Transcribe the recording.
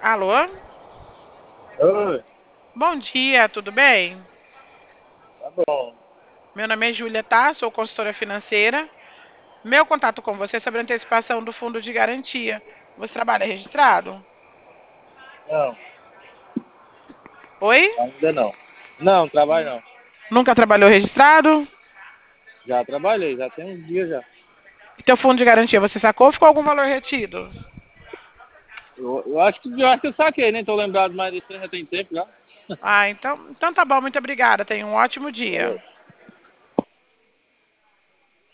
Alô? Oi, Bom dia, tudo bem? tá bom. Meu nome é Júlia, tá? Sou consultora financeira. Meu contato com você é sobre a antecipação do fundo de garantia. Você trabalha registrado? Não, Oi? ainda não. Não, trabalho não. Nunca trabalhou registrado? Já trabalhei, já tem uns dias já. E teu fundo de garantia você sacou ou ficou algum valor retido? Eu acho que eu saquei, nem tô lembrado mais disso, já tem tempo já. Ah, então tá bom, muito obrigada. Tenha um ótimo dia. Valeu.